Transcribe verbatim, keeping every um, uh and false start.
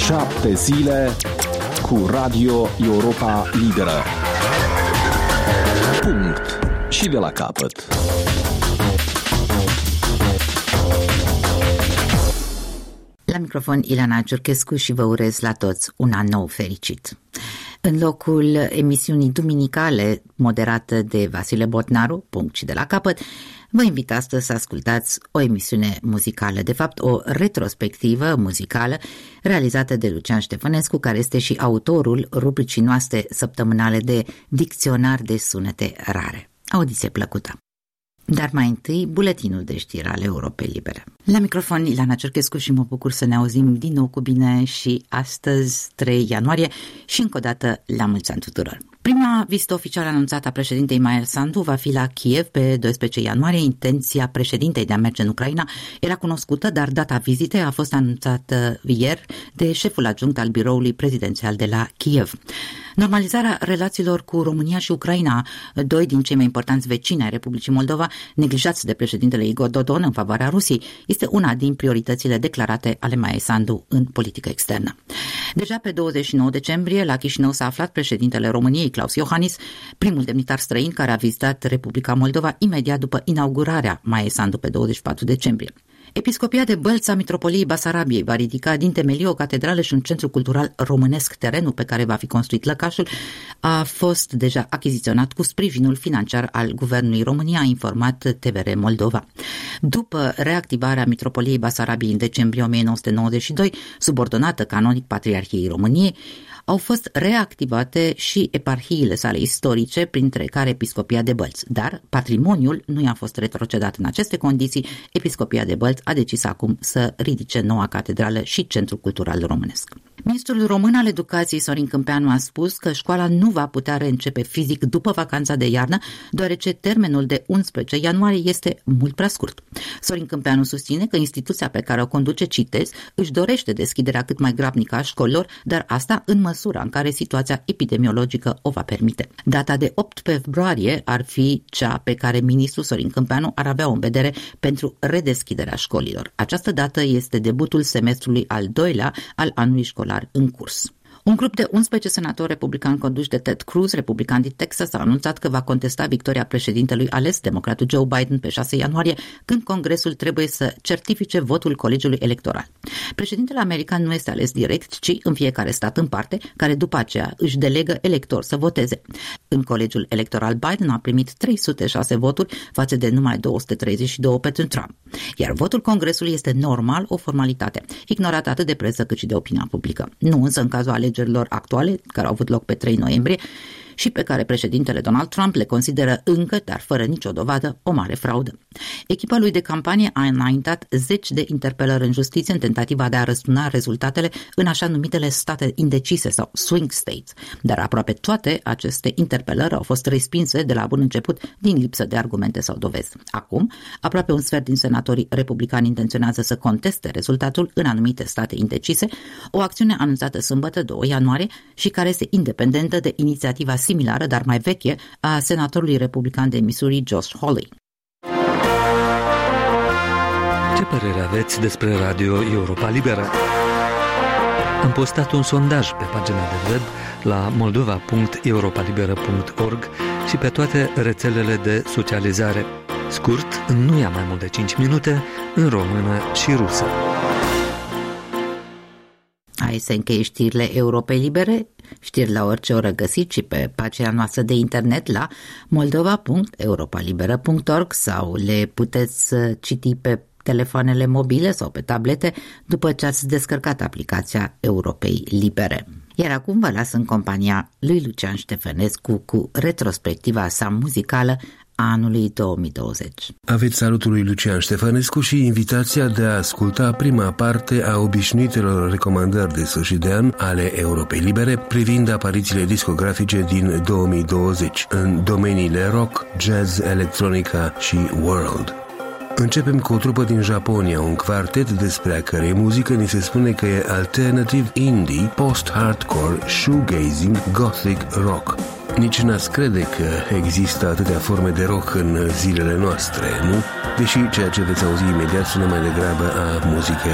Șapte zile cu Radio Europa Liberă. Punct. Și de la capăt. La microfon Ileana Ciurchescu și vă urez la toți un an nou fericit. În locul emisiunii duminicale moderată de Vasile Botnaru, Punct și de la capăt, vă invit astăzi să ascultați o emisiune muzicală, de fapt o retrospectivă muzicală realizată de Lucian Ștefănescu, care este și autorul rubricii noastre săptămânale de Dicționar de sunete rare. Audiție plăcută! Dar mai întâi, buletinul de știri al Europei Libere. La microfon Ileana Ciurchescu și mă bucur să ne auzim din nou cu bine și astăzi, trei ianuarie, și încă o dată la mulți ani tuturor. Prima vizită oficială anunțată a președintei Maia Sandu va fi la Kiev pe doisprezece ianuarie. Intenția președintei de a merge în Ucraina era cunoscută, dar data vizitei a fost anunțată ieri de șeful adjunct al biroului prezidențial de la Kiev. Normalizarea relațiilor cu România și Ucraina, doi din cei mai importanți vecini ai Republicii Moldova, neglijați de președintele Igor Dodon în favoarea Rusiei, este una din prioritățile declarate ale Maiei Sandu în politică externă. Deja pe douăzeci și nouă decembrie, la Chișinău s-a aflat președintele României, Klaus Iohannis, primul demnitar străin care a vizitat Republica Moldova imediat după inaugurarea Maiei Sandu pe douăzeci și patru decembrie. Episcopia de Bălți a Mitropoliei Basarabiei va ridica din temelii o catedrală și un centru cultural românesc. Terenul pe care va fi construit lăcașul a fost deja achiziționat cu sprijinul financiar al Guvernului României, a informat T V R Moldova. După reactivarea Mitropoliei Basarabiei în decembrie o mie nouă sute nouăzeci și doi, subordonată canonic Patriarhiei României, au fost reactivate și eparhiile sale istorice, printre care Episcopia de Bălți. Dar patrimoniul nu i-a fost retrocedat în aceste condiții. Episcopia de Bălți a decis acum să ridice noua catedrală și centru cultural românesc. Ministrul român al Educației, Sorin Câmpeanu, a spus că școala nu va putea reîncepe fizic după vacanța de iarnă, deoarece termenul de unsprezece ianuarie este mult prea scurt. Sorin Câmpeanu susține că instituția pe care o conduce, citez, își dorește deschiderea cât mai grabnică a școlilor, dar asta în măsura în care situația epidemiologică o va permite. Data de opt februarie ar fi cea pe care ministrul Sorin Câmpeanu ar avea în vedere pentru redeschiderea școlilor. Această dată este debutul semestrului al doilea al anului școlar în curs. Un grup de unsprezece senatori republicani conduși de Ted Cruz, republican din Texas, a anunțat că va contesta victoria președintelui ales, democratul Joe Biden, pe șase ianuarie, când Congresul trebuie să certifice votul colegiului electoral. Președintele american nu este ales direct, ci în fiecare stat în parte, care după aceea își delegă electori să voteze. În colegiul electoral, Biden a primit trei sute șase voturi față de numai două sute treizeci și doi pentru Trump. Iar votul Congresului este normal o formalitate, ignorată atât de presă cât și de opinia publică. Nu însă în cazul alegerilor actuale, care au avut loc pe trei noiembrie, și pe care președintele Donald Trump le consideră încă, dar fără nicio dovadă, o mare fraudă. Echipa lui de campanie a înaintat zeci de interpelări în justiție în tentativa de a răstuna rezultatele în așa numitele state indecise sau swing states, dar aproape toate aceste interpelări au fost respinse de la bun început din lipsă de argumente sau dovezi. Acum, aproape un sfert din senatorii republicani intenționează să conteste rezultatul în anumite state indecise, o acțiune anunțată sâmbătă doi ianuarie și care este independentă de inițiativa similară, dar mai veche, a senatorului republican de Missouri, Josh Hawley. Ce părere aveți despre Radio Europa Liberă? Am postat un sondaj pe pagina de web la moldova punct europa liberă punct org și pe toate rețelele de socializare. Scurt, nu ia mai mult de cinci minute, în română și rusă. Hai să încheie știrile Europei Libere, știri la orice oră găsiți și pe pagina noastră de internet la moldova punct europa liberă punct org sau le puteți citi pe telefoanele mobile sau pe tablete după ce ați descărcat aplicația Europei Libere. Iar acum vă las în compania lui Lucian Ștefănescu cu retrospectiva sa muzicală anului două mii douăzeci. Aveți salutul lui Lucian Ștefănescu și invitația de a asculta prima parte a obișnuitelor recomandări de sfârșit de an ale Europei Libere privind aparițiile discografice din două mii douăzeci în domeniile rock, jazz, electronica și world. Începem cu o trupă din Japonia, un quartet despre a cărei muzică ni se spune că e alternative indie, post-hardcore, shoegazing, gothic rock. Nici n-ați crede că există atâtea forme de rock în zilele noastre, nu? Deși ceea ce veți auzi imediat sună mai degrabă a muzică